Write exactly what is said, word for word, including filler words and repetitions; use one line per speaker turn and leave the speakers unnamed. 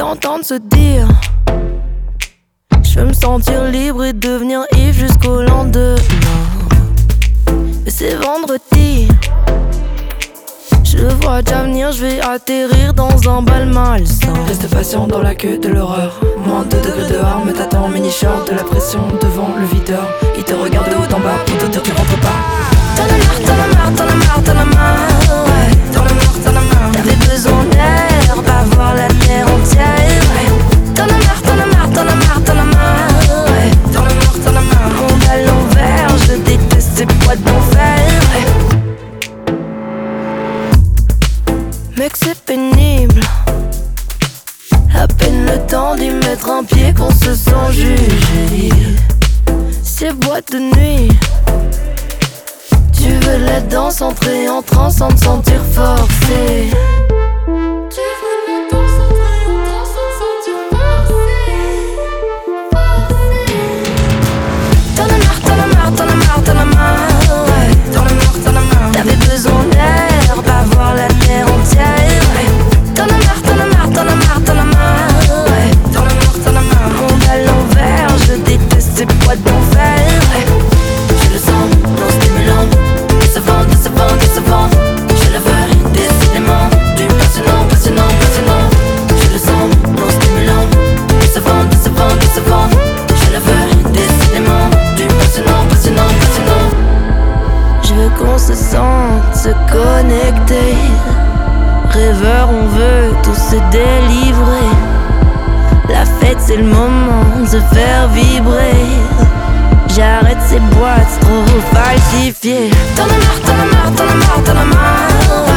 l'entendre se dire. Je veux me sentir libre et devenir ivre jusqu'au lendemain. Mais c'est vendredi. Je le vois déjà venir, je vais atterrir dans un bal malsain.
Reste patient dans la queue de l'horreur. Moins de degrés dehors, mais t'attends en mini-short. De la pression devant le videur. Il te regarde de haut en bas pour te dire tu rentres pas.
T'en as marre, t'en as marre, t'en as marre, t'en as marre, ouais.
T'en as marre, t'en as marre.
T'avais besoin d'air, pas voir la terre entière, ouais. T'en as marre, t'en as marre, t'en as marre, t'en as marre, ouais.
T'en as marre, t'en as marre.
Monde à l'envers, je déteste ces boîtes d'enfer, ouais. Mec, c'est pénible. À peine le temps d'y mettre un pied qu'on se sent jugé. Ces boîtes de nuit. Tu veux la danse, entrer en transe sans te sentir forcé. Tu veux la danse, entrer en transe sans te sentir forcé. T'en as marre, t'en as marre, t'en as marre, t'en as marre, ouais.
T'en as marre, t'en as marre.
T'avais besoin d'air, pas voir la terre entière, ouais. T'en as marre, t'en as marre, t'en as marre, t'en as marre, ouais.
T'en as marre, t'en as marre.
Monde à l'envers, je déteste ces boîtes d'enfer, ouais.
Je le sens, non stimulant. Décevant, décevant, décevant. Je le veux, décidément. Du passionnant, passionnant, passionnant. Je le sens, non stimulant. Décevant, décevant, décevant. Je le veux, décidément. Du passionnant, passionnant, passionnant.
Je veux qu'on se sente, se connecter. Rêveur, on veut tous se délivrer. La fête, c'est le moment de se faire vibrer. J'arrête ces boîtes trop falsifiées. T'en as marre, t'en as marre, t'en as marre, t'en as marre.